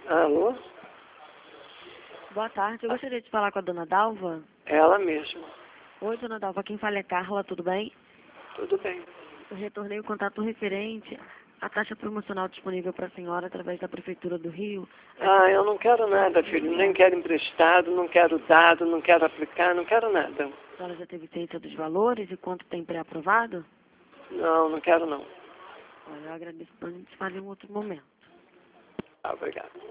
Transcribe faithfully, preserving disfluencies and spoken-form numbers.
Alô? Boa tarde, eu gostaria de falar com a dona Dalva. Ela mesma. Oi, dona Dalva, quem fala é Carla, tudo bem? Tudo bem. Eu retornei o contato referente à taxa promocional disponível para a senhora através da Prefeitura do Rio. Ah, eu não quero nada, filho. Nem quero emprestado, não quero dado, não quero aplicar, não quero nada. A senhora já teve ciência dos valores e quanto tem pré-aprovado? Não, não quero não. Olha, eu agradeço, a gente fala em um outro momento. Ah, obrigado.